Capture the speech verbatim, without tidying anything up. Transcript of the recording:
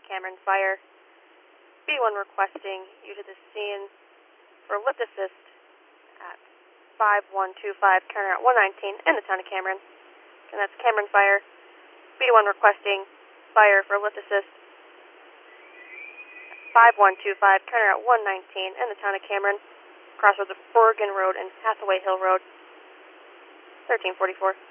Cameron Fire. B one requesting you to the scene for lift assist at five one two five, Turner at one nineteen in the town of Cameron. And that's Cameron Fire. B one requesting fire for lift assist five one two five, Turner at one nineteen in the town of Cameron. Crossroads of Oregon Road and Hathaway Hill Road. thirteen forty-four.